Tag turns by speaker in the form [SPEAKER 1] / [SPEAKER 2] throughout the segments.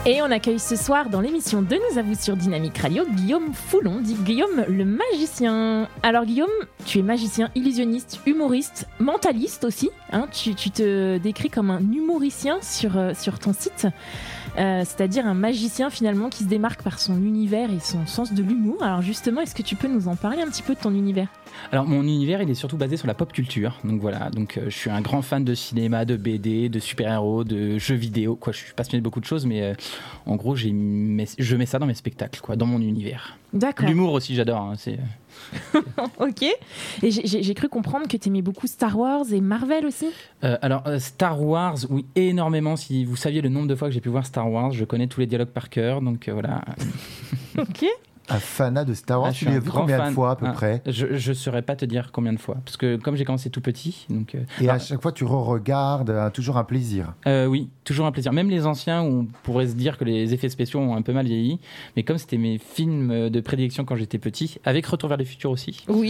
[SPEAKER 1] Et on accueille ce soir dans l'émission de Nous à vous sur Dynamique Radio, Guillaume Foulon, dit Guillaume le magicien. Alors Guillaume, tu es magicien, illusionniste, humoriste, mentaliste aussi. Hein, tu te décris comme un humoricien sur ton site. C'est-à-dire un magicien finalement qui se démarque par son univers et son sens de l'humour. Alors justement, est-ce que tu peux nous en parler un petit peu de ton univers ?
[SPEAKER 2] Alors mon univers, il est surtout basé sur la pop culture. Donc voilà, je suis un grand fan de cinéma, de BD, de super-héros, de jeux vidéo. Quoi, je suis passionné de beaucoup de choses, mais en gros, je mets ça dans mes spectacles, quoi, dans mon univers.
[SPEAKER 1] D'accord.
[SPEAKER 2] L'humour aussi, j'adore. Hein, c'est...
[SPEAKER 1] Ok. Et j'ai cru comprendre que tu aimais beaucoup Star Wars et Marvel aussi.
[SPEAKER 2] Star Wars, oui, énormément. Si vous saviez le nombre de fois que j'ai pu voir Star Wars, je connais tous les dialogues par cœur, donc voilà.
[SPEAKER 1] Ok.
[SPEAKER 3] Un fanat de Star Wars, tu l'as vu combien de fois à peu près ?
[SPEAKER 2] Je ne saurais pas te dire combien de fois, parce que comme j'ai commencé tout petit...
[SPEAKER 3] Et à chaque fois tu re-regardes, toujours un plaisir.
[SPEAKER 2] Oui, toujours un plaisir. Même les anciens, où on pourrait se dire que les effets spéciaux ont un peu mal vieilli, mais comme c'était mes films de prédilection quand j'étais petit, avec Retour vers le futur aussi,
[SPEAKER 1] oui.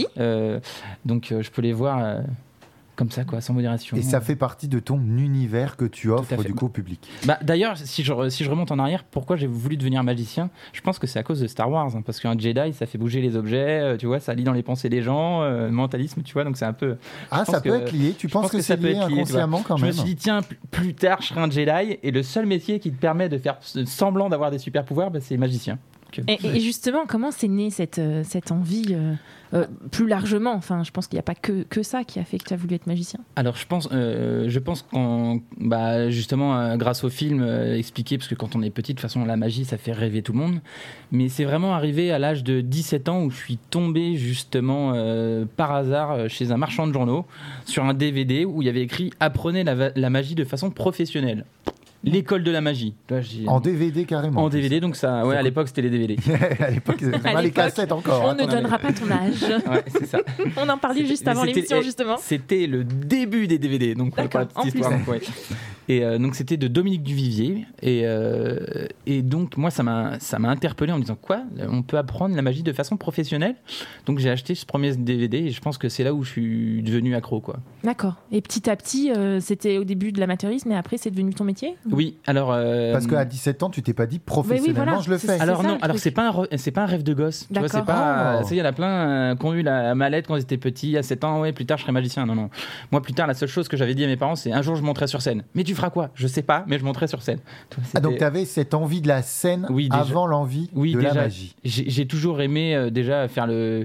[SPEAKER 2] Je peux les voir... comme ça, quoi, sans modération.
[SPEAKER 3] Et ça fait partie de ton univers que tu offres du coup au public.
[SPEAKER 2] D'ailleurs, si je remonte en arrière, pourquoi j'ai voulu devenir magicien ? Je pense que c'est à cause de Star Wars, hein, parce qu'un Jedi, ça fait bouger les objets, tu vois, ça lit dans les pensées des gens, mentalisme, tu vois, donc c'est un peu...
[SPEAKER 3] ça peut être lié, tu penses que c'est lié inconsciemment quand même ?
[SPEAKER 2] Je me suis dit, tiens, plus tard, je serai un Jedi, et le seul métier qui te permet de faire semblant d'avoir des super pouvoirs, c'est magicien.
[SPEAKER 1] Et justement, comment c'est né cette envie plus largement, enfin, je pense qu'il n'y a pas que ça qui a fait que tu as voulu être magicien.
[SPEAKER 2] Alors, je pense justement, grâce au film expliqué, parce que quand on est petit, de toute façon, la magie, ça fait rêver tout le monde. Mais c'est vraiment arrivé à l'âge de 17 ans où je suis tombé justement par hasard chez un marchand de journaux sur un DVD où il y avait écrit « Apprenez la magie de façon professionnelle ». L'école de la magie.
[SPEAKER 3] En DVD carrément.
[SPEAKER 2] En DVD, donc ça, ouais, à l'époque c'était les DVD.
[SPEAKER 3] À l'époque, c'était pas les cassettes encore.
[SPEAKER 1] On ne donnera pas ton âge.
[SPEAKER 2] Ouais, c'est ça.
[SPEAKER 1] On en parlait juste avant l'émission, justement.
[SPEAKER 2] C'était le début des DVD, donc
[SPEAKER 1] d'accord,
[SPEAKER 2] pour la petite histoire. Donc, ouais. Et donc c'était de Dominique Duvivier. Et donc moi ça m'a interpellé en me disant quoi ? On peut apprendre la magie de façon professionnelle. Donc j'ai acheté ce premier DVD et je pense que c'est là où je suis devenu accro, quoi.
[SPEAKER 1] D'accord. Et petit à petit, c'était au début de l'amateurisme, mais après c'est devenu ton métier ?
[SPEAKER 2] Oui, alors...
[SPEAKER 3] Parce qu'à 17 ans, tu t'es pas dit professionnellement, je le fais.
[SPEAKER 2] Alors non, c'est pas un rêve de gosse. Tu vois, c'est pas... Il y en a plein qui ont eu la mallette quand ils étaient petits, à 7 ans, ouais, plus tard je serai magicien. Non. Moi, plus tard, la seule chose que j'avais dit à mes parents, c'est un jour je monterai sur scène. Mais tu feras quoi ? Je sais pas, mais je monterai sur scène.
[SPEAKER 3] Donc tu avais cette envie de la scène avant l'envie de la magie.
[SPEAKER 2] J'ai toujours aimé déjà faire de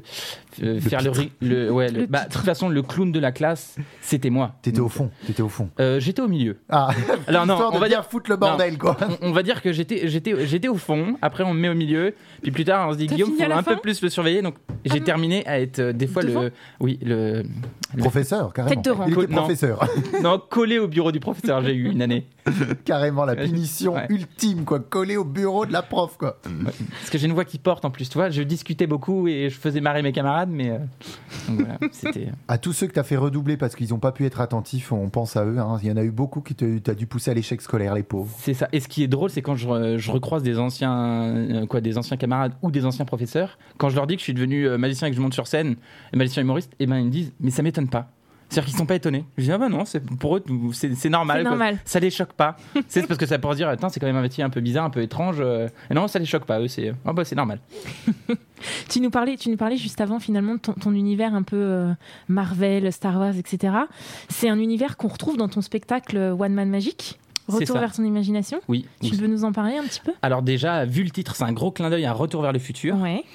[SPEAKER 2] toute façon, le clown de la classe, c'était moi.
[SPEAKER 3] T'étais au fond.
[SPEAKER 2] J'étais au milieu.
[SPEAKER 3] Alors non, on va dire foutre le bordel, quoi.
[SPEAKER 2] On va dire que j'étais au fond. Après, on me met au milieu. Puis plus tard, on se dit Guillaume, faut un peu plus le surveiller. Donc, j'ai terminé à être des fois le
[SPEAKER 3] professeur, carrément.
[SPEAKER 1] Tête de rang.
[SPEAKER 3] Il était professeur.
[SPEAKER 2] Non, collé au bureau du professeur. J'ai eu une année.
[SPEAKER 3] Carrément la punition ultime, quoi. Collé au bureau de la prof, quoi.
[SPEAKER 2] Ouais. Parce que j'ai une voix qui porte en plus. Tu vois, je discutais beaucoup et je faisais marrer mes camarades, mais donc voilà, c'était.
[SPEAKER 3] À tous ceux que t'as fait redoubler parce qu'ils n'ont pas pu être attentifs, on pense à eux. Hein. Il y en a eu beaucoup qui t'as dû pousser à l'échec scolaire, les pauvres.
[SPEAKER 2] C'est ça. Et ce qui est drôle, c'est quand je recroise des anciens camarades ou des anciens professeurs, quand je leur dis que je suis devenu magicien et que je monte sur scène, magicien humoriste, et ben ils me disent mais ça m'étonne pas. C'est-à-dire qu'ils sont pas étonnés. Je dis non, pour eux c'est normal.
[SPEAKER 1] C'est normal.
[SPEAKER 2] Ça les choque pas. C'est parce que ça pourrait dire attends, c'est quand même un métier un peu bizarre, un peu étrange. Et non, ça les choque pas. Eux c'est normal.
[SPEAKER 1] Tu nous parlais juste avant finalement de ton univers un peu Marvel, Star Wars, etc. C'est un univers qu'on retrouve dans ton spectacle One Man Magic. Retour vers ton imagination.
[SPEAKER 2] Oui.
[SPEAKER 1] Tu peux nous en parler un petit peu ?
[SPEAKER 2] Alors déjà, vu le titre, c'est un gros clin d'œil à Retour vers le futur.
[SPEAKER 1] Ouais.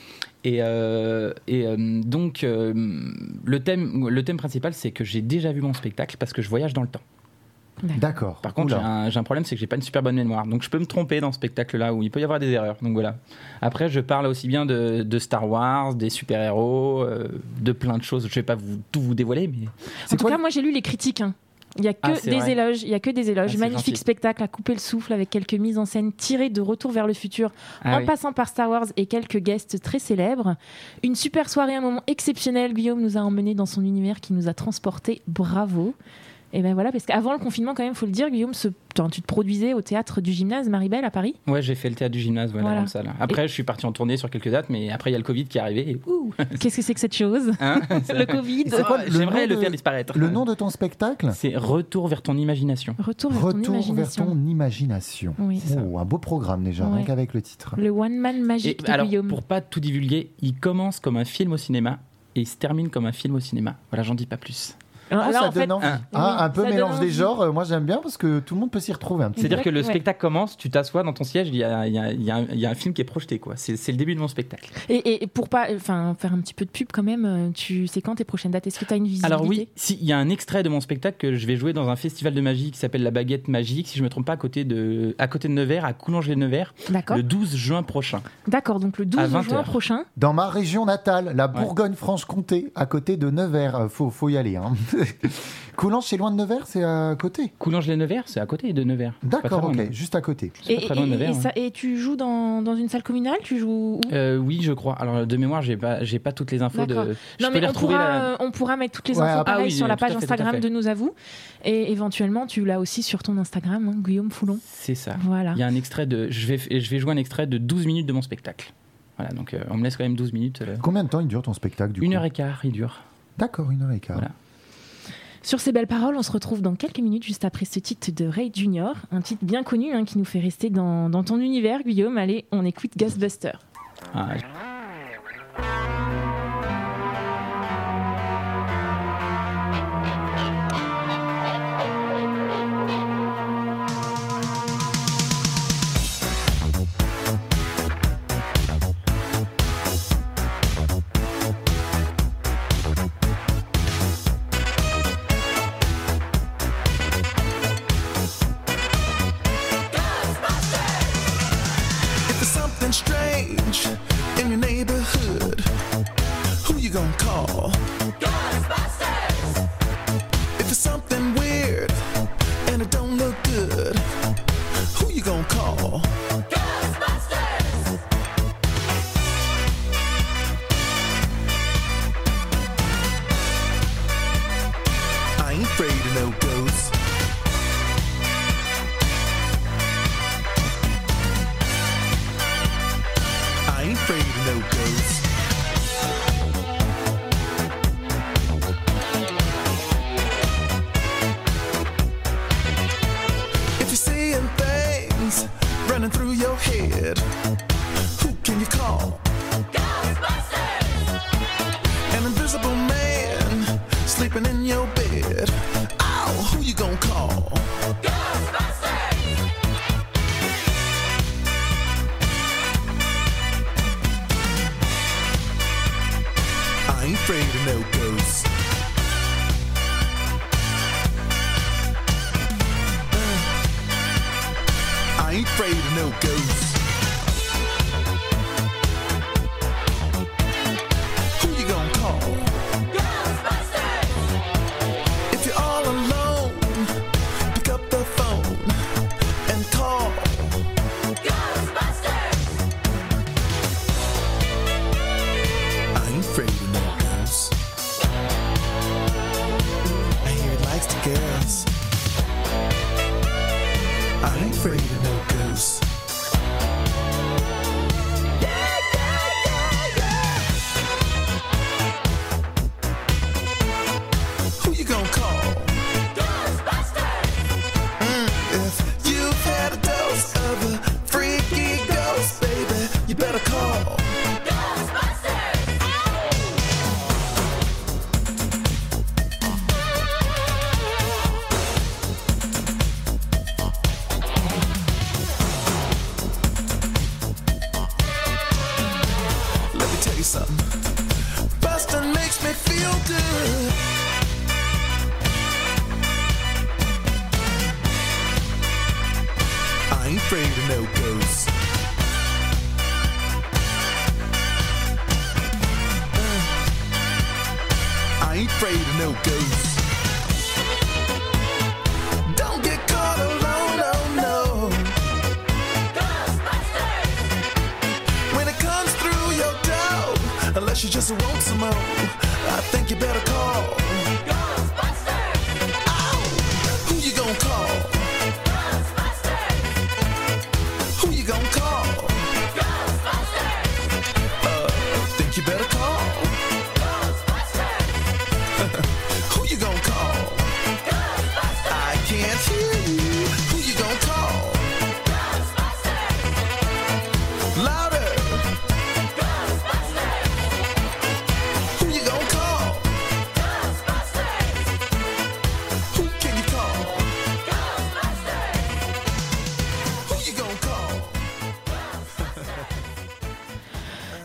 [SPEAKER 2] Donc le thème principal, c'est que j'ai déjà vu mon spectacle parce que je voyage dans le temps.
[SPEAKER 3] D'accord.
[SPEAKER 2] Par contre, j'ai un problème, c'est que j'ai pas une super bonne mémoire. Donc je peux me tromper dans ce spectacle-là où il peut y avoir des erreurs. Donc voilà. Après, je parle aussi bien de Star Wars, des super-héros, de plein de choses. Je vais pas tout vous dévoiler, mais...
[SPEAKER 1] En tout cas, moi j'ai lu les critiques. Il n'y a que des éloges. Magnifique
[SPEAKER 2] gentil.
[SPEAKER 1] Spectacle à couper le souffle avec quelques mises en scène tirées de Retour vers le futur en passant par Star Wars et quelques guests très célèbres. Une super soirée, un moment exceptionnel. Guillaume nous a emmenés dans son univers qui nous a transportés. Bravo. Et ben voilà, parce qu'avant le confinement, quand même, faut le dire, Guillaume, tu te produisais au théâtre du gymnase Maribel à Paris.
[SPEAKER 2] Ouais, j'ai fait le théâtre du gymnase, voilà. Dans le salle. Après, je suis parti en tournée sur quelques dates, mais après, il y a le Covid qui est arrivé. Et...
[SPEAKER 1] Qu'est-ce que c'est que cette chose le Covid.
[SPEAKER 2] J'aimerais le faire disparaître.
[SPEAKER 3] Le nom de ton spectacle ?
[SPEAKER 2] C'est Retour vers ton imagination.
[SPEAKER 1] Retour vers ton imagination.
[SPEAKER 3] Oui. Un beau programme déjà, rien qu'avec le titre.
[SPEAKER 1] Le One Man Magique de
[SPEAKER 2] alors,
[SPEAKER 1] Guillaume.
[SPEAKER 2] Pour pas tout divulguer, il commence comme un film au cinéma et il se termine comme un film au cinéma. Voilà, j'en dis pas plus.
[SPEAKER 1] Là,
[SPEAKER 3] ça
[SPEAKER 1] en fait,
[SPEAKER 3] donne envie. Un peu mélange des genres, moi j'aime bien parce que tout le monde peut s'y retrouver un petit peu.
[SPEAKER 2] C'est-à-dire que le spectacle commence, tu t'assois dans ton siège, il y a un film qui est projeté, quoi. C'est le début de mon spectacle.
[SPEAKER 1] Et pour pas faire un petit peu de pub quand même, c'est quand tes prochaines dates ? Est-ce que tu as une visibilité ?
[SPEAKER 2] Alors oui, il y a un extrait de mon spectacle que je vais jouer dans un festival de magie qui s'appelle La Baguette Magique, si je me trompe pas, à côté de Nevers, à Coulonges-les-Nevers, le 12 juin prochain.
[SPEAKER 1] D'accord, donc le 12 juin prochain.
[SPEAKER 3] Dans ma région natale, la Bourgogne-Franche-Comté, à côté de Nevers. Faut y aller, hein. Coulanges, c'est loin de Nevers, c'est à côté.
[SPEAKER 2] Coulonges-les-Nevers, c'est à côté de Nevers.
[SPEAKER 3] D'accord, ok, juste à côté.
[SPEAKER 1] Et tu joues dans une salle communale ? Tu joues où ?
[SPEAKER 2] Oui, je crois. Alors de mémoire, j'ai pas toutes les infos.
[SPEAKER 1] On pourra mettre toutes les infos sur la page Instagram de Nous à vous. Et éventuellement, tu l'as aussi sur ton Instagram, Guillaume Foulon.
[SPEAKER 2] C'est ça.
[SPEAKER 1] Voilà.
[SPEAKER 2] Il y a un extrait je vais jouer un extrait de 12 minutes de mon spectacle. Voilà, donc on me laisse quand même 12 minutes.
[SPEAKER 3] Combien de temps il dure ton spectacle du coup ?
[SPEAKER 2] 1h15, il dure.
[SPEAKER 3] D'accord, 1h15.
[SPEAKER 2] Voilà.
[SPEAKER 1] Sur ces belles paroles, on se retrouve dans quelques minutes juste après ce titre de Ray Junior, un titre bien connu qui nous fait rester dans ton univers, Guillaume. Allez, on écoute Ghostbusters.
[SPEAKER 4] Strange in your neighborhood, who you gonna call? Ghostbusters! If it's something weird and it don't look good, who you gonna call? Ghostbusters! I ain't afraid of no ghosts. I ain't afraid of no ghosts. If you're seeing things running through your head, who can you call? Ghostbusters! An invisible man sleeping in your bed. Oh, who you gonna call? Ghostbusters! I ain't afraid of no ghosts. I ain't afraid of no ghosts. Who you gonna call? Ghostbusters! If you're all alone, pick up the phone and call. Ghostbusters! I ain't afraid of no ghosts. I hear it likes the girls. I ain't afraid of no ghosts. Yeah, yeah, yeah, yeah. Who you gonna call? Ghostbusters! If you've had a dose of a freaky ghost, baby, you better call. Something. Bustin' makes me feel good. I ain't afraid of no ghosts. I ain't afraid of no ghosts. Don't get caught alone, oh no. When it comes through your door, unless you just want some more, I think you better call Ghostbusters! Oh!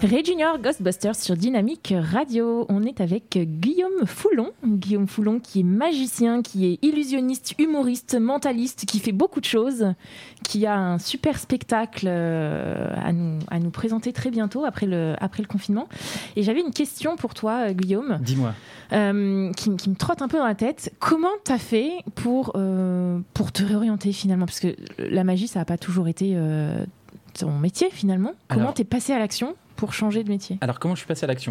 [SPEAKER 1] Junior Ghostbusters sur Dynamique Radio. On est avec Guillaume Foulon. Guillaume Foulon qui est magicien, qui est illusionniste, humoriste, mentaliste, qui fait beaucoup de choses, qui a un super spectacle à nous présenter très bientôt après le confinement. Et j'avais une question pour toi, Guillaume.
[SPEAKER 2] Dis-moi.
[SPEAKER 1] Qui me trotte un peu dans la tête. Comment t'as fait pour te réorienter finalement ? Parce que la magie, ça n'a pas toujours été ton métier finalement. Comment t'es passé à l'action pour changer de métier ?
[SPEAKER 2] Alors, comment je suis passé à l'action ?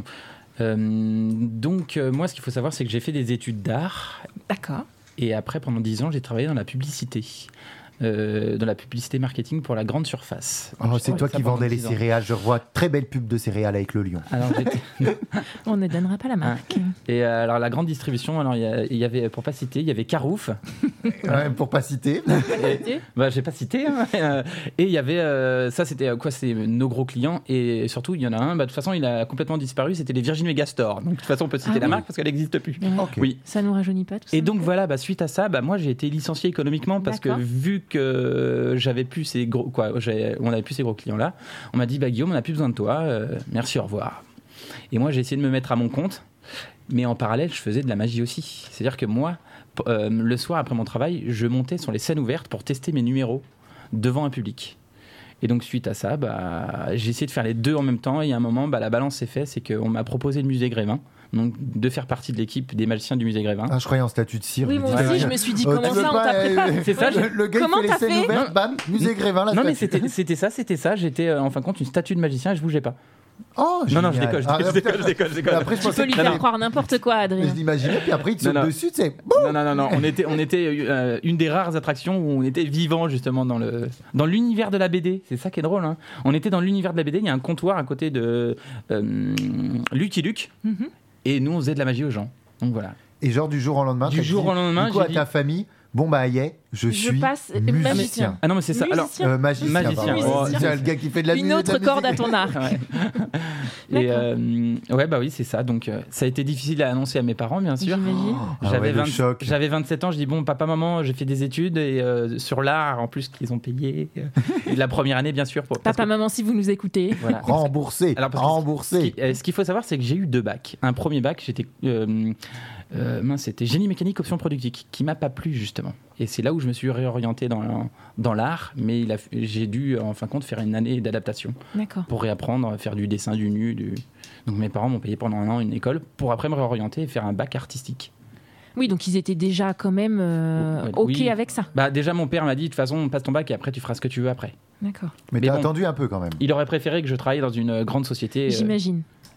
[SPEAKER 2] Moi, ce qu'il faut savoir, c'est que j'ai fait des études d'art.
[SPEAKER 1] D'accord.
[SPEAKER 2] Et après, pendant 10 ans, j'ai travaillé dans la publicité. Dans la publicité marketing pour la grande surface.
[SPEAKER 3] Oh, c'est toi qui vendais les céréales. Je revois très belle pub de céréales avec le lion.
[SPEAKER 2] Alors,
[SPEAKER 1] on ne donnera pas la marque.
[SPEAKER 2] Et alors la grande distribution, alors il y avait, pour pas citer, il y avait Carouf.
[SPEAKER 3] Pour pas citer.
[SPEAKER 2] J'ai pas cité. Et il y avait ça, c'était quoi ? C'est nos gros clients. Et surtout, il y en a un. De toute façon, il a complètement disparu. C'était les Virgin Megastore. Donc de toute façon, on peut citer la marque parce qu'elle n'existe plus.
[SPEAKER 3] Okay.
[SPEAKER 2] Oui.
[SPEAKER 1] Ça nous rajeunit pas tout ça.
[SPEAKER 2] Et donc voilà, suite à ça, moi j'ai été licencié économiquement parce que vu que j'avais plus ces gros, on avait plus ces gros clients là, on m'a dit Guillaume, on n'a plus besoin de toi, merci, au revoir. Et moi j'ai essayé de me mettre à mon compte, mais en parallèle je faisais de la magie aussi. C'est-à-dire que moi, le soir après mon travail, je montais sur les scènes ouvertes pour tester mes numéros devant un public. Et donc suite à ça, j'ai essayé de faire les deux en même temps. Et il y a un moment, la balance s'est faite, c'est qu'on m'a proposé le musée Grévin. Donc de faire partie de l'équipe des magiciens du musée Grévin.
[SPEAKER 3] Ah, je croyais en statut de cire.
[SPEAKER 1] Oui, moi aussi, je me suis dit, comment ça, on t'a préparé ?
[SPEAKER 2] C'est ça,
[SPEAKER 3] le gars qui fait les scènes ouvertes, bam, musée Grévin, là.
[SPEAKER 2] Non, mais c'était ça. J'étais en fin de compte une statue de magicien et je bougeais pas.
[SPEAKER 3] Oh,
[SPEAKER 2] non, je déconne.
[SPEAKER 3] Après,
[SPEAKER 1] tu peux lui faire croire n'importe quoi, Adrien.
[SPEAKER 3] Je l'imaginais, puis après, il te saute dessus, tu sais.
[SPEAKER 2] Non. On était une des rares attractions où on était vivant, justement, dans l'univers de la BD. C'est ça qui est drôle. Hein. On était dans l'univers de la BD. Il y a un comptoir à côté de Lucky Luke. Mm-hmm. Et nous, on faisait de la magie aux gens. Donc voilà.
[SPEAKER 3] Et genre, du jour au lendemain,
[SPEAKER 2] du coup,
[SPEAKER 3] à ta famille, je suis magicien.
[SPEAKER 2] Ah non, mais c'est ça. Alors,
[SPEAKER 3] magicien. C'est le gars qui fait de la musique.
[SPEAKER 1] Une autre corde à ton arc.
[SPEAKER 2] Et oui, c'est ça. Donc, ça a été difficile à annoncer à mes parents, bien sûr. J'avais 27 ans. Je dis papa, maman, j'ai fait des études et sur l'art, en plus qu'ils ont payé. Et la première année, bien sûr.
[SPEAKER 1] Papa, maman, si vous nous écoutez.
[SPEAKER 2] Voilà.
[SPEAKER 3] Remboursé.
[SPEAKER 2] Ce qu'il faut savoir, c'est que j'ai eu 2 bacs. Un premier bac, j'étais c'était génie mécanique option productique, qui m'a pas plu justement. Et c'est là où je me suis réorienté dans l'art, mais j'ai dû en fin de compte faire une année d'adaptation.
[SPEAKER 1] D'accord.
[SPEAKER 2] Pour réapprendre à faire du dessin, du nu. Donc mes parents m'ont payé pendant un an une école pour après me réorienter et faire un bac artistique.
[SPEAKER 1] Oui, donc ils étaient déjà quand même OK avec ça.
[SPEAKER 2] Déjà mon père m'a dit de toute façon passe ton bac et après tu feras ce que tu veux après.
[SPEAKER 1] D'accord.
[SPEAKER 3] Mais t'as attendu un peu quand même.
[SPEAKER 2] Il aurait préféré que je travaille dans une grande société.
[SPEAKER 1] J'imagine.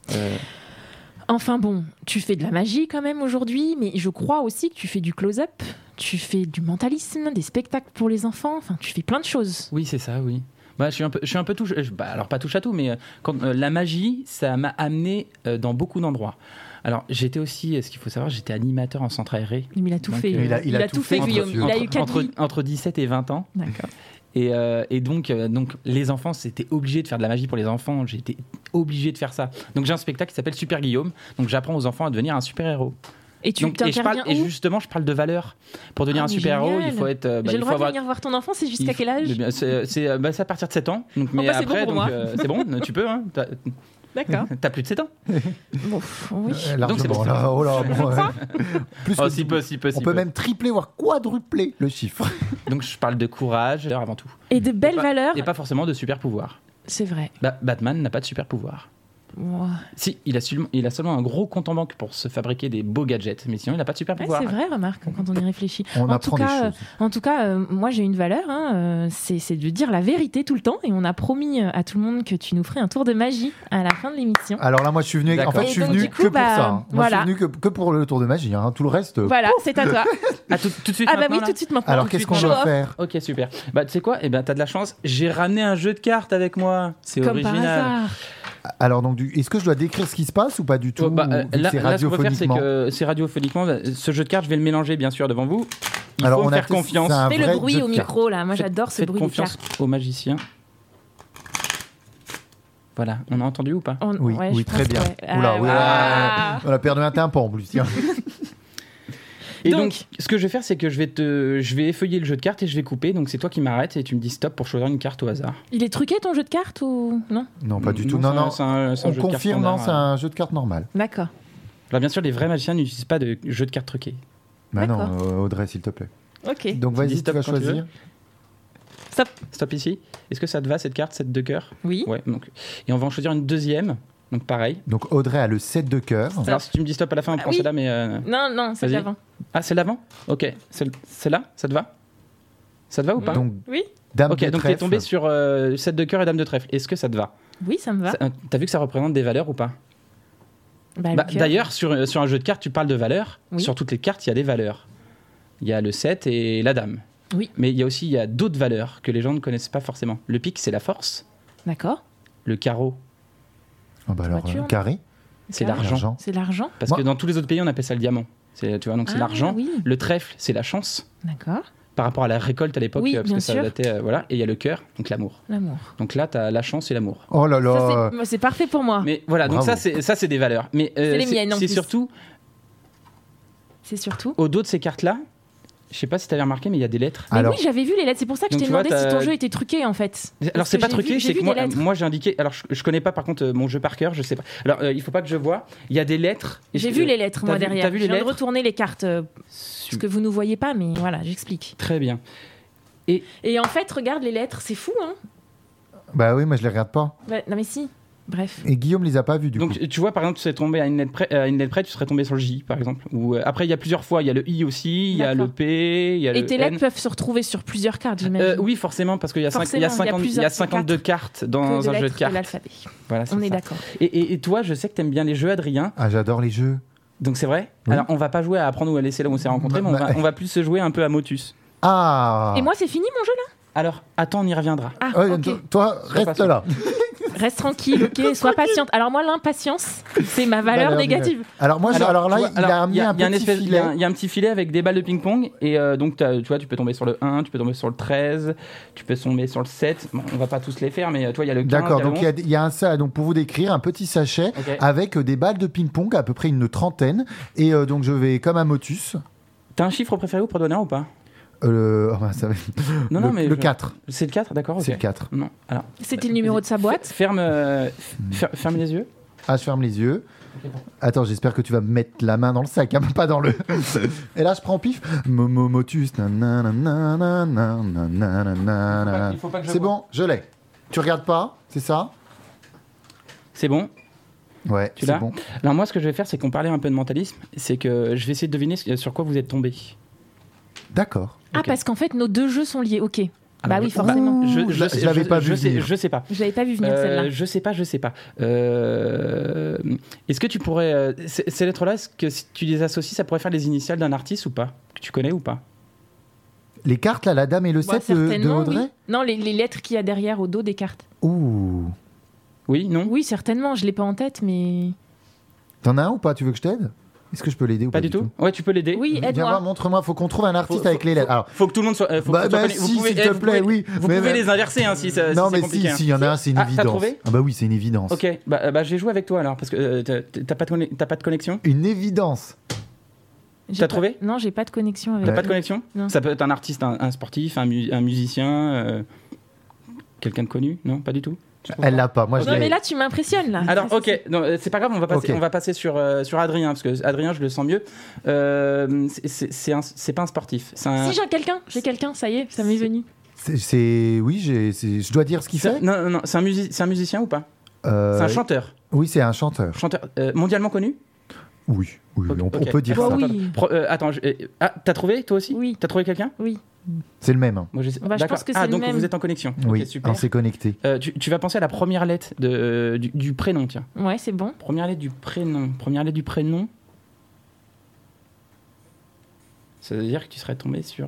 [SPEAKER 1] Enfin tu fais de la magie quand même aujourd'hui, mais je crois aussi que tu fais du close-up, tu fais du mentalisme, des spectacles pour les enfants, enfin tu fais plein de choses.
[SPEAKER 2] Oui, c'est ça, oui. Je suis un peu touche, alors pas touche à tout, mais la magie, ça m'a amené dans beaucoup d'endroits. Alors j'étais aussi, ce qu'il faut savoir, j'étais animateur en centre aéré.
[SPEAKER 1] Mais il a tout fait.
[SPEAKER 3] Il a tout fait,
[SPEAKER 1] Guillaume. Il a eu 4 vies.
[SPEAKER 2] Entre 17 et 20 ans.
[SPEAKER 1] D'accord.
[SPEAKER 2] Et donc les enfants, c'était obligé de faire de la magie pour les enfants. J'étais obligé de faire ça. Donc j'ai un spectacle qui s'appelle Super Guillaume. Donc j'apprends aux enfants à devenir un super-héros.
[SPEAKER 1] Et
[SPEAKER 2] et justement, je parle de valeurs. Pour devenir un super-héros, il faut être...
[SPEAKER 1] J'ai le droit de venir voir ton enfant, c'est jusqu'à quel âge ?
[SPEAKER 2] C'est à partir de 7 ans. Donc, mais après, c'est bon, tu peux. Hein,
[SPEAKER 1] D'accord.
[SPEAKER 2] T'as plus de 7 ans.
[SPEAKER 1] Oui.
[SPEAKER 3] Donc c'est bon.
[SPEAKER 2] On
[SPEAKER 3] peut même tripler, voire quadrupler le chiffre.
[SPEAKER 2] Donc je parle de courage avant tout.
[SPEAKER 1] Et de belles valeurs.
[SPEAKER 2] Et pas forcément de super pouvoir.
[SPEAKER 1] C'est vrai.
[SPEAKER 2] Batman n'a pas de super pouvoir.
[SPEAKER 1] Wow.
[SPEAKER 2] Si, il a seulement un gros compte en banque pour se fabriquer des beaux gadgets, mais sinon il n'a pas de super pouvoir.
[SPEAKER 1] C'est vrai, remarque, quand on y réfléchit.
[SPEAKER 3] On apprend des choses.
[SPEAKER 1] En tout cas, moi j'ai une valeur, c'est de dire la vérité tout le temps, et on a promis à tout le monde que tu nous ferais un tour de magie à la fin de l'émission.
[SPEAKER 3] Alors là, moi je suis venu,
[SPEAKER 2] D'accord.
[SPEAKER 3] je suis venu que pour ça. Moi je suis venu que pour le tour de magie. Tout le reste.
[SPEAKER 1] Voilà, c'est à toi.
[SPEAKER 2] Tout de suite.
[SPEAKER 1] Ah bah oui, tout de suite maintenant.
[SPEAKER 3] Alors qu'est-ce qu'on doit faire ?
[SPEAKER 2] Ok, super. Tu sais quoi ? T'as de la chance. J'ai ramené un jeu de cartes avec moi. C'est
[SPEAKER 1] comme
[SPEAKER 2] original.
[SPEAKER 1] Par hasard.
[SPEAKER 3] Alors donc, est-ce que je dois décrire ce qui se passe ou pas du tout ?
[SPEAKER 2] Là, ce qu'on va faire, c'est que c'est radiophoniquement. Ce jeu de cartes, je vais le mélanger, bien sûr, devant vous. Il faut me faire confiance.
[SPEAKER 1] Fais le bruit au micro, là. Moi, j'adore ce bruit de cartes.
[SPEAKER 2] Faites confiance aux magiciens. Voilà, on a entendu ou pas ?
[SPEAKER 3] Oui, très bien. On a perdu un tympan en plus.
[SPEAKER 2] Et donc, ce que je vais faire, c'est que je vais effeuiller le jeu de cartes et je vais couper. Donc, c'est toi qui m'arrêtes et tu me dis stop pour choisir une carte au hasard.
[SPEAKER 1] Il est truqué ton jeu de cartes ou non?
[SPEAKER 3] Non, pas du tout. Non.
[SPEAKER 2] C'est un
[SPEAKER 3] On
[SPEAKER 2] jeu de cartes
[SPEAKER 3] confirme, non, c'est
[SPEAKER 2] standard.
[SPEAKER 3] un jeu de cartes normal.
[SPEAKER 1] D'accord.
[SPEAKER 2] Alors, bien sûr, les vrais magiciens n'utilisent pas de jeu de cartes truqués.
[SPEAKER 3] Bah non,
[SPEAKER 1] D'accord.
[SPEAKER 3] Audrey, s'il te plaît.
[SPEAKER 1] Ok.
[SPEAKER 3] Donc
[SPEAKER 2] dis
[SPEAKER 3] vas-y, tu
[SPEAKER 2] stop
[SPEAKER 3] vas
[SPEAKER 2] quand tu veux.
[SPEAKER 3] choisir.
[SPEAKER 1] Stop.
[SPEAKER 2] Stop ici. Est-ce que ça te va cette carte, cette de cœur?
[SPEAKER 1] Oui.
[SPEAKER 2] Ouais. Donc, et on va en choisir une deuxième. Donc, pareil.
[SPEAKER 3] Donc Audrey a le 7 de cœur.
[SPEAKER 2] Alors, si tu me dis stop à la fin, on prend
[SPEAKER 1] oui.
[SPEAKER 2] celle-là, mais.
[SPEAKER 1] Non, c'est
[SPEAKER 2] Vas-y.
[SPEAKER 1] l'avant.
[SPEAKER 2] Ah, c'est l'avant? Ok. Celle-là, ça te va? Ça te va ou pas?
[SPEAKER 3] Donc
[SPEAKER 1] Oui.
[SPEAKER 3] Dame
[SPEAKER 2] Ok,
[SPEAKER 3] de
[SPEAKER 2] donc t'es
[SPEAKER 3] trèfle.
[SPEAKER 2] tombé sur 7 de cœur et Dame de trèfle. Est-ce que ça te va?
[SPEAKER 1] Oui, ça me va.
[SPEAKER 2] T'as vu que ça représente des valeurs ou pas?
[SPEAKER 1] Bah, le
[SPEAKER 2] Bah,
[SPEAKER 1] cœur.
[SPEAKER 2] d'ailleurs, sur un jeu de cartes, tu parles de valeurs.
[SPEAKER 1] Oui.
[SPEAKER 2] Sur toutes les cartes, il y a des valeurs. Il y a le 7 et la Dame.
[SPEAKER 1] Oui.
[SPEAKER 2] Mais il y a d'autres valeurs que les gens ne connaissent pas forcément. Le pique, c'est la force.
[SPEAKER 1] D'accord.
[SPEAKER 2] Le carreau,
[SPEAKER 3] Ah bah alors,
[SPEAKER 1] Voiture.
[SPEAKER 3] carré,
[SPEAKER 2] c'est
[SPEAKER 1] Carré.
[SPEAKER 2] l'argent.
[SPEAKER 1] C'est l'argent.
[SPEAKER 2] Parce
[SPEAKER 3] Moi-
[SPEAKER 2] que dans tous les autres pays, on appelle ça le diamant. Tu vois, donc c'est
[SPEAKER 1] Ah,
[SPEAKER 2] l'argent.
[SPEAKER 1] oui.
[SPEAKER 2] Le trèfle, c'est la chance.
[SPEAKER 1] D'accord.
[SPEAKER 2] Par rapport à la récolte à l'époque,
[SPEAKER 1] Oui,
[SPEAKER 2] parce
[SPEAKER 1] bien
[SPEAKER 2] que ça
[SPEAKER 1] sûr.
[SPEAKER 2] datait. Voilà. Et il y a le cœur, donc l'amour.
[SPEAKER 1] L'amour.
[SPEAKER 2] Donc là, tu as la chance et l'amour.
[SPEAKER 3] Oh là
[SPEAKER 1] Ça,
[SPEAKER 3] là.
[SPEAKER 1] c'est parfait pour moi.
[SPEAKER 2] Mais voilà, donc
[SPEAKER 3] Bravo.
[SPEAKER 2] ça c'est des valeurs. Mais
[SPEAKER 1] C'est les miennes, en
[SPEAKER 2] c'est
[SPEAKER 1] plus.
[SPEAKER 2] surtout
[SPEAKER 1] C'est surtout.
[SPEAKER 2] au dos de ces cartes-là. Je sais pas si tu avais remarqué, mais il y a des lettres.
[SPEAKER 1] Mais
[SPEAKER 3] Alors-
[SPEAKER 1] oui, j'avais vu les lettres. C'est pour ça que je
[SPEAKER 2] Donc,
[SPEAKER 1] t'ai
[SPEAKER 2] tu vois,
[SPEAKER 1] demandé si
[SPEAKER 2] t'as-
[SPEAKER 1] ton jeu était truqué en fait.
[SPEAKER 2] Alors
[SPEAKER 1] Parce
[SPEAKER 2] c'est
[SPEAKER 1] que
[SPEAKER 2] pas
[SPEAKER 1] j'ai
[SPEAKER 2] truqué,
[SPEAKER 1] vu-
[SPEAKER 2] c'est
[SPEAKER 1] j'ai
[SPEAKER 2] que
[SPEAKER 1] vu
[SPEAKER 2] moi,
[SPEAKER 1] des lettres.
[SPEAKER 2] moi j'ai indiqué. Alors je connais pas par contre mon jeu par cœur, je sais pas. Alors il faut pas que je vois. Il y a des lettres. Et
[SPEAKER 1] J'ai
[SPEAKER 2] je-
[SPEAKER 1] vu les lettres
[SPEAKER 2] t'as
[SPEAKER 1] moi
[SPEAKER 2] vu-
[SPEAKER 1] derrière.
[SPEAKER 2] T'as vu les
[SPEAKER 1] je viens de
[SPEAKER 2] lettres
[SPEAKER 1] retourner les cartes. Parce que vous nous voyez pas, mais voilà, j'explique.
[SPEAKER 2] Très bien.
[SPEAKER 1] Et en fait, regarde les lettres, c'est fou, hein.
[SPEAKER 3] Bah oui, moi je les regarde pas.
[SPEAKER 1] Ouais, non mais si. Bref.
[SPEAKER 3] Et Guillaume les a pas vus du coup.
[SPEAKER 2] Donc tu vois par exemple, tu serais tombé à une lettre près, tu serais tombé sur le J par exemple. Ou après il y a plusieurs fois. Il y a le I aussi, il y a le
[SPEAKER 1] D'accord.
[SPEAKER 2] P, il y a
[SPEAKER 1] Et
[SPEAKER 2] le
[SPEAKER 1] tes
[SPEAKER 2] N.
[SPEAKER 1] lettres peuvent se retrouver sur plusieurs cartes, j'imagine.
[SPEAKER 2] Oui, forcément, parce qu'il y a,
[SPEAKER 1] Forcément,
[SPEAKER 2] il y a
[SPEAKER 1] il y a
[SPEAKER 2] 50 il y a
[SPEAKER 1] plusieurs
[SPEAKER 2] 52 cartes
[SPEAKER 1] Que
[SPEAKER 2] dans
[SPEAKER 1] de
[SPEAKER 2] un jeu de
[SPEAKER 1] lettres de
[SPEAKER 2] cartes.
[SPEAKER 1] l'alphabet.
[SPEAKER 2] Voilà, c'est
[SPEAKER 1] On est
[SPEAKER 2] ça.
[SPEAKER 1] d'accord.
[SPEAKER 2] Et toi, je sais que t'aimes bien les jeux, Adrien.
[SPEAKER 3] Ah, j'adore les jeux.
[SPEAKER 2] Donc c'est vrai.
[SPEAKER 3] Oui.
[SPEAKER 2] Alors on va pas jouer à apprendre ou à laisser là où on s'est rencontrés, mais
[SPEAKER 3] Bah,
[SPEAKER 2] on va plus se jouer un peu à Motus.
[SPEAKER 3] Ah.
[SPEAKER 1] Et moi, c'est fini mon jeu là.
[SPEAKER 2] Alors attends, on y reviendra.
[SPEAKER 1] Ah,
[SPEAKER 3] Ouais,
[SPEAKER 1] ok.
[SPEAKER 3] Toi, reste
[SPEAKER 2] patient.
[SPEAKER 3] là.
[SPEAKER 1] Reste tranquille, ok. Sois patiente. Alors moi, l'impatience, c'est ma valeur
[SPEAKER 3] Valeur
[SPEAKER 1] négative.
[SPEAKER 3] Alors moi, alors là,
[SPEAKER 2] tu vois,
[SPEAKER 3] il a amené un
[SPEAKER 2] il y a une
[SPEAKER 3] petit
[SPEAKER 2] espèce-
[SPEAKER 3] filet.
[SPEAKER 2] il y a un petit filet avec des balles de ping-pong et donc tu vois, tu peux tomber sur le 1, tu peux tomber sur le 13, tu peux tomber sur le 7. Bon, on va pas tous les faire, mais toi il y a le 15.
[SPEAKER 3] D'accord,
[SPEAKER 2] il y a le
[SPEAKER 3] donc
[SPEAKER 2] 11.
[SPEAKER 3] il y a un ça, donc pour vous décrire, un petit sachet
[SPEAKER 2] Ok.
[SPEAKER 3] avec des balles de ping-pong, à peu près une trentaine. Et donc je vais comme un motus.
[SPEAKER 2] T'as un chiffre préféré au Prodonneur ou pas?
[SPEAKER 3] Oh, bah, ça va-
[SPEAKER 2] Non, non, mais
[SPEAKER 3] le
[SPEAKER 2] je-
[SPEAKER 3] 4.
[SPEAKER 2] C'est le 4, d'accord, ok.
[SPEAKER 3] C'est le 4.
[SPEAKER 2] Non, alors.
[SPEAKER 1] C'était le numéro de sa boîte.
[SPEAKER 2] Ferme les yeux.
[SPEAKER 3] Ah, je ferme les yeux. Attends, j'espère que tu vas me mettre la main dans le sac, hein, pas dans le. Et là, je prends pif. Motus.
[SPEAKER 2] Il faut pas que je
[SPEAKER 3] C'est
[SPEAKER 2] vois.
[SPEAKER 3] bon, je l'ai. Tu regardes pas, c'est ça?
[SPEAKER 2] C'est bon.
[SPEAKER 3] Ouais,
[SPEAKER 2] Tu
[SPEAKER 3] c'est
[SPEAKER 2] l'as
[SPEAKER 3] bon.
[SPEAKER 2] Alors moi, ce que je vais faire, c'est qu'on parlait un peu de mentalisme. C'est que je vais essayer de deviner sur quoi vous êtes tombé.
[SPEAKER 3] D'accord.
[SPEAKER 1] Ah,
[SPEAKER 2] Ok.
[SPEAKER 1] parce qu'en fait, nos deux jeux sont liés. Ok.
[SPEAKER 2] Alors,
[SPEAKER 1] Bah oui,
[SPEAKER 2] je-
[SPEAKER 1] forcément.
[SPEAKER 3] Ouh, je l'avais pas vu venir.
[SPEAKER 2] Je sais pas.
[SPEAKER 1] Je l'avais pas vu venir celle-là.
[SPEAKER 2] Je sais pas. Est-ce que tu pourrais ces lettres-là, est-ce que si tu les associes, ça pourrait faire les initiales d'un artiste ou pas, que tu connais ou pas?
[SPEAKER 3] Les cartes, là, la dame et le
[SPEAKER 1] Bah,
[SPEAKER 3] 7 de
[SPEAKER 1] certainement,
[SPEAKER 3] Audrey.
[SPEAKER 1] oui. Non, les lettres qu'il y a derrière au dos des cartes.
[SPEAKER 3] Ouh.
[SPEAKER 2] Oui, non,
[SPEAKER 1] Oui, certainement. Je l'ai pas en tête, mais.
[SPEAKER 3] T'en as un ou pas? Tu veux que je t'aide? Est-ce que je peux l'aider ou
[SPEAKER 2] pas du tout. Ouais, tu peux l'aider.
[SPEAKER 1] Oui,
[SPEAKER 3] Viens voir,
[SPEAKER 1] aide-moi.
[SPEAKER 3] montre-moi. Faut qu'on trouve un artiste
[SPEAKER 2] Faut-
[SPEAKER 3] avec les lettres. Alors,
[SPEAKER 2] Faut que tout le monde soit. Faut que
[SPEAKER 3] Bah,
[SPEAKER 2] tout soit
[SPEAKER 3] bah,
[SPEAKER 2] connu.
[SPEAKER 3] si, s'il te plaît, oui.
[SPEAKER 2] Vous
[SPEAKER 3] Mais-
[SPEAKER 2] pouvez les inverser hein, si ça.
[SPEAKER 3] non,
[SPEAKER 2] si
[SPEAKER 3] mais
[SPEAKER 2] c'est compliqué, hein.
[SPEAKER 3] s'il y en a un, c'est une
[SPEAKER 2] Ah, t'as
[SPEAKER 3] évidence.
[SPEAKER 2] trouvé
[SPEAKER 3] Ah bah oui, c'est une évidence.
[SPEAKER 2] Ok, bah je vais jouer avec toi alors parce que t'as pas de connexion.
[SPEAKER 3] Une évidence.
[SPEAKER 1] J'ai
[SPEAKER 2] T'as
[SPEAKER 1] pas-
[SPEAKER 2] trouvé
[SPEAKER 1] Non, j'ai pas de connexion avec.
[SPEAKER 2] T'as pas de connexion?
[SPEAKER 1] Non.
[SPEAKER 2] Ça peut être un artiste, un sportif, un musicien, quelqu'un de connu? Non, pas du tout. Tu trouves
[SPEAKER 3] Elle
[SPEAKER 2] pas
[SPEAKER 3] l'a pas. Moi, je
[SPEAKER 1] Non, mais
[SPEAKER 3] l'ai.
[SPEAKER 1] là, tu m'impressionnes là.
[SPEAKER 2] Alors,
[SPEAKER 1] Ça,
[SPEAKER 2] ok, non, c'est pas grave,
[SPEAKER 3] Ok.
[SPEAKER 2] on va passer sur Adrien, parce que Adrien, je le sens mieux. C'est pas un sportif. C'est un...
[SPEAKER 1] Si j'ai quelqu'un, ça y est, ça m'est venu.
[SPEAKER 3] Oui, je dois dire ce qu'il fait.
[SPEAKER 2] Non, c'est un musicien ou pas? C'est un chanteur.
[SPEAKER 3] Oui, c'est un chanteur.
[SPEAKER 2] Chanteur mondialement connu?
[SPEAKER 3] Oui,
[SPEAKER 2] Ok,
[SPEAKER 3] on
[SPEAKER 2] ok.
[SPEAKER 3] peut dire
[SPEAKER 1] Bah
[SPEAKER 3] ça.
[SPEAKER 1] oui.
[SPEAKER 2] Attends, t'as trouvé toi aussi?
[SPEAKER 1] Oui.
[SPEAKER 2] T'as trouvé quelqu'un?
[SPEAKER 1] Oui.
[SPEAKER 3] C'est le même. hein.
[SPEAKER 2] Moi, je sais.
[SPEAKER 1] Bah, je
[SPEAKER 2] D'accord.
[SPEAKER 1] pense que c'est le
[SPEAKER 2] donc
[SPEAKER 1] même.
[SPEAKER 2] vous êtes en connexion.
[SPEAKER 3] Oui,
[SPEAKER 2] Ok, super.
[SPEAKER 3] on s'est connecté.
[SPEAKER 2] Tu vas penser à la première lettre du prénom, tiens.
[SPEAKER 1] Ouais, c'est bon.
[SPEAKER 2] Première lettre du prénom. Première lettre du prénom. Ça veut dire que tu serais tombé sur.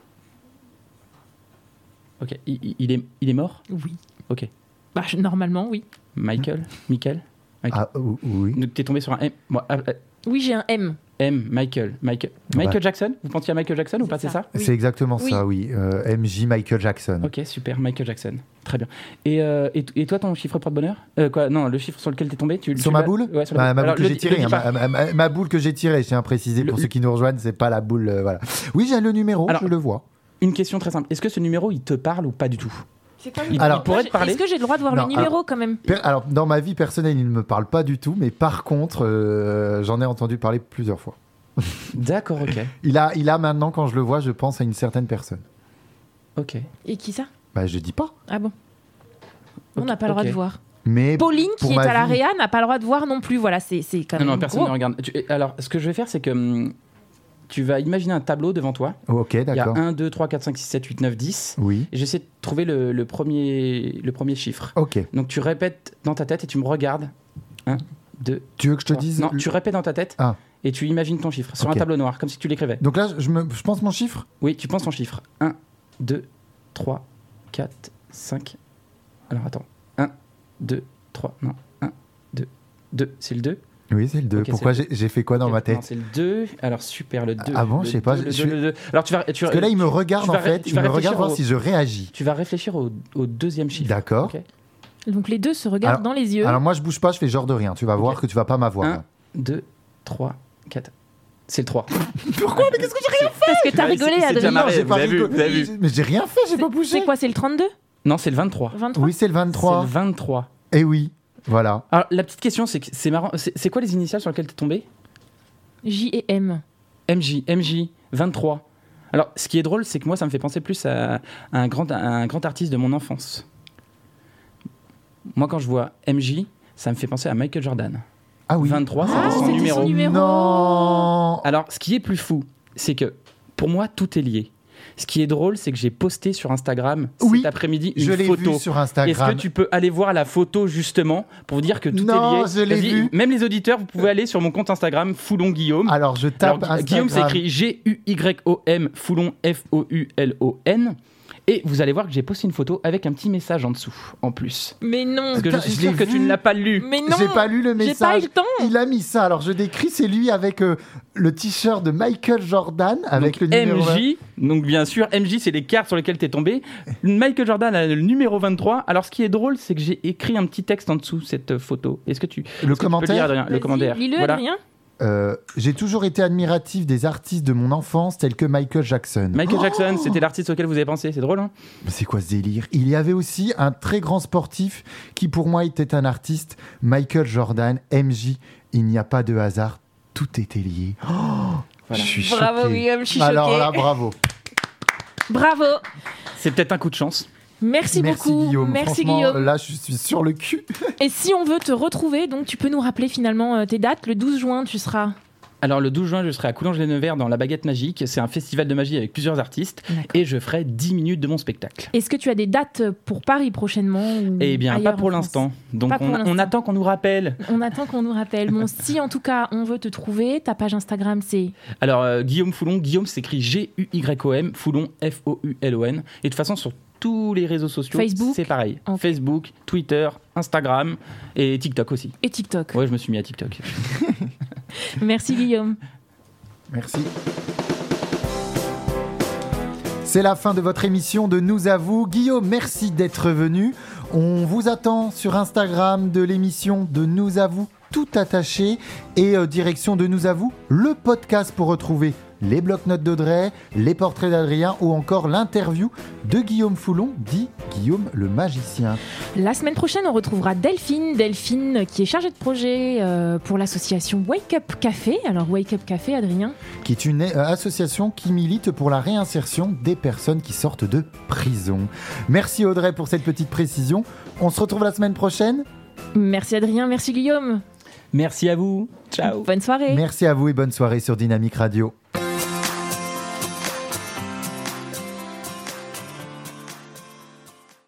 [SPEAKER 2] Ok, il est mort?
[SPEAKER 1] Oui.
[SPEAKER 2] Ok.
[SPEAKER 1] Bah, normalement, oui.
[SPEAKER 2] Michael? Ok.
[SPEAKER 3] Ah, oui.
[SPEAKER 2] Donc t'es tombé sur un M. Bon,
[SPEAKER 1] Oui, j'ai un M.
[SPEAKER 2] Michael Jackson. Vous pensiez à Michael Jackson ou pas, c'est ça?
[SPEAKER 3] C'est exactement ça, oui. MJ Michael Jackson.
[SPEAKER 2] Ok, super, Michael Jackson. Très bien. Et toi, ton chiffre porte-bonheur Non, le chiffre sur lequel t'es tombé
[SPEAKER 3] Sur ma boule?
[SPEAKER 2] Ouais, sur
[SPEAKER 3] ma boule
[SPEAKER 2] Alors,
[SPEAKER 3] que j'ai tirée. Ma boule que j'ai tirée, je tiens à préciser pour ceux qui nous rejoignent, c'est pas la boule. Voilà. Oui, j'ai le numéro, je le vois.
[SPEAKER 2] Une question très simple. Est-ce que ce numéro, il te parle ou pas du tout?
[SPEAKER 1] C'est quoi,
[SPEAKER 2] il pourrait te parler.
[SPEAKER 1] Est-ce que j'ai le droit de voir le numéro quand même?
[SPEAKER 3] Alors, dans ma vie personnelle, il ne me parle pas du tout, mais par contre, j'en ai entendu parler plusieurs fois.
[SPEAKER 2] D'accord, ok.
[SPEAKER 3] Il a maintenant, quand je le vois, je pense à une certaine personne.
[SPEAKER 2] Ok.
[SPEAKER 1] Et qui ça?
[SPEAKER 3] Bah, je dis pas.
[SPEAKER 1] Ah bon? On n'a pas le droit de voir.
[SPEAKER 3] Mais
[SPEAKER 1] Pauline, qui est à la Réa, n'a pas le droit de voir non plus. Voilà, c'est quand même.
[SPEAKER 2] Non, personne ne regarde. Alors, ce que je vais faire, c'est que tu vas imaginer un tableau devant toi.
[SPEAKER 3] Ok, d'accord.
[SPEAKER 2] Il y a 1, 2, 3, 4, 5, 6, 7, 8, 9, 10.
[SPEAKER 3] Oui.
[SPEAKER 2] Et j'essaie de trouver le premier chiffre.
[SPEAKER 3] Ok.
[SPEAKER 2] Donc, tu répètes dans ta tête et tu me regardes. 1, 2.
[SPEAKER 3] Tu veux que je te dise?
[SPEAKER 2] Non, tu répètes dans ta tête et tu imagines ton chiffre sur un tableau noir, comme si tu l'écrivais.
[SPEAKER 3] Donc là, je pense mon chiffre?
[SPEAKER 2] Oui, tu penses ton chiffre. 1, 2, 3, 4, 5. Alors, attends. 1, 2, 3. Non. 1, 2. 2. C'est le 2?
[SPEAKER 3] Oui, c'est le 2. Okay, pourquoi j'ai fait quoi dans ma tête?
[SPEAKER 2] Non, c'est le 2. Alors, super, le 2.
[SPEAKER 3] Ah bon, je sais pas.
[SPEAKER 2] Le 2. Alors, parce que
[SPEAKER 3] là, il me regarde en fait. Il me regarde voir si je réagis.
[SPEAKER 2] Tu vas réfléchir au deuxième chiffre.
[SPEAKER 3] D'accord.
[SPEAKER 2] Okay.
[SPEAKER 1] Donc, les deux se regardent dans les yeux.
[SPEAKER 3] Alors, moi, je bouge pas, je fais genre de rien. Tu vas voir que tu vas pas m'avoir.
[SPEAKER 2] 1, 2, 3, 4. C'est le 3.
[SPEAKER 3] Pourquoi? Mais qu'est-ce que j'ai rien fait?
[SPEAKER 1] Parce que t'as rigolé, Adrien.
[SPEAKER 3] Non, j'ai pas rigolé. Mais j'ai rien fait, j'ai pas bougé.
[SPEAKER 1] C'est quoi? C'est le 32?
[SPEAKER 2] Non, c'est le 23.
[SPEAKER 1] 23.
[SPEAKER 3] Oui, c'est le 23.
[SPEAKER 2] C'est le 23.
[SPEAKER 3] Eh oui. Voilà.
[SPEAKER 2] Alors, la petite question, c'est que c'est marrant. C'est quoi les initiales sur lesquelles t'es tombé?
[SPEAKER 1] J et M.
[SPEAKER 2] MJ, 23. Alors, ce qui est drôle, c'est que moi, ça me fait penser plus à un grand artiste de mon enfance. Moi, quand je vois MJ, ça me fait penser à Michael Jordan.
[SPEAKER 3] Ah oui.
[SPEAKER 2] 23, c'était son numéro.
[SPEAKER 3] Non.
[SPEAKER 2] Alors, ce qui est plus fou, c'est que pour moi, tout est lié. Ce qui est drôle, c'est que j'ai posté sur Instagram cet après-midi une photo.
[SPEAKER 3] Je l'ai vu sur Instagram.
[SPEAKER 2] Est-ce que tu peux aller voir la photo justement pour dire que tout est lié?
[SPEAKER 3] Non, je l'ai vu.
[SPEAKER 2] Même les auditeurs, vous pouvez aller sur mon compte Instagram, Foulon Guillaume.
[SPEAKER 3] Alors, je tape Instagram.
[SPEAKER 2] Guillaume s'écrit G-U-Y-O-M, Foulon F-O-U-L-O-N. Et vous allez voir que j'ai posté une photo avec un petit message en dessous, en plus.
[SPEAKER 1] Mais non.
[SPEAKER 2] Parce que je suis sûr que tu ne l'as pas lu.
[SPEAKER 1] Mais non.
[SPEAKER 3] J'ai pas lu le message.
[SPEAKER 1] J'ai pas eu le temps.
[SPEAKER 3] Il a mis ça. Alors je décris, c'est lui avec le t-shirt de Michael Jordan avec
[SPEAKER 2] donc,
[SPEAKER 3] le numéro
[SPEAKER 2] MJ. Donc bien sûr, MJ, c'est les cartes sur lesquelles t'es tombé. Michael Jordan a le numéro 23. Alors ce qui est drôle, c'est que j'ai écrit un petit texte en dessous cette photo. Est-ce que tu
[SPEAKER 3] le commentaire?
[SPEAKER 2] Tu peux lire, Adrien, le commentaire.
[SPEAKER 1] Lis-le,
[SPEAKER 2] voilà.
[SPEAKER 1] Adrien.
[SPEAKER 3] J'ai toujours été admiratif des artistes de mon enfance tels que Michael Jackson.
[SPEAKER 2] Michael Jackson, c'était l'artiste auquel vous avez pensé. C'est drôle, hein?
[SPEAKER 3] Mais c'est quoi ce délire? Il y avait aussi un très grand sportif qui pour moi était un artiste, Michael Jordan, MJ. Il n'y a pas de hasard, tout était lié. Voilà. Je suis choqué.
[SPEAKER 1] Bravo Guillaume, je suis choqué.
[SPEAKER 3] Alors là, bravo.
[SPEAKER 1] Bravo.
[SPEAKER 2] C'est peut-être un coup de chance.
[SPEAKER 1] Merci beaucoup.
[SPEAKER 3] Guillaume.
[SPEAKER 1] Merci
[SPEAKER 3] Franchement,
[SPEAKER 1] Guillaume.
[SPEAKER 3] Là, je suis sur le cul.
[SPEAKER 1] Et si on veut te retrouver, donc tu peux nous rappeler finalement tes dates. Le 12 juin, tu seras...
[SPEAKER 2] Alors le 12 juin, je serai à Coulanges-les-Nevers dans La Baguette Magique. C'est un festival de magie avec plusieurs artistes. Et je ferai 10 minutes de mon spectacle.
[SPEAKER 1] Est-ce que tu as des dates pour Paris prochainement
[SPEAKER 2] Eh bien, pas pour l'instant. Donc on attend qu'on nous rappelle.
[SPEAKER 1] On attend qu'on nous rappelle. Bon, si en tout cas on veut te trouver, ta page Instagram c'est...
[SPEAKER 2] Alors Guillaume Foulon, Guillaume s'écrit G-U-Y-O-M, Foulon F-O-U-L-O-N. Et de toute façon, sur tous les réseaux sociaux,
[SPEAKER 1] Facebook,
[SPEAKER 2] c'est pareil.
[SPEAKER 1] Okay.
[SPEAKER 2] Facebook, Twitter, Instagram et TikTok aussi.
[SPEAKER 1] Et TikTok.
[SPEAKER 2] Ouais, je me suis mis à TikTok.
[SPEAKER 1] Merci Guillaume.
[SPEAKER 3] Merci. C'est la fin de votre émission de Nous à vous. Guillaume, merci d'être venu. On vous attend sur Instagram de l'émission de Nous à vous, tout attaché, et direction de Nous à vous, le podcast pour retrouver les blocs-notes d'Audrey, les portraits d'Adrien ou encore l'interview de Guillaume Foulon, dit Guillaume le magicien.
[SPEAKER 1] La semaine prochaine, on retrouvera Delphine qui est chargée de projet pour l'association Wake Up Café. Alors Wake Up Café, Adrien,
[SPEAKER 3] qui est une association qui milite pour la réinsertion des personnes qui sortent de prison. Merci Audrey pour cette petite précision. On se retrouve la semaine prochaine.
[SPEAKER 1] Merci Adrien, merci Guillaume.
[SPEAKER 2] Merci à vous. Ciao.
[SPEAKER 1] Bonne soirée.
[SPEAKER 3] Merci à vous et bonne soirée sur Dynamique Radio.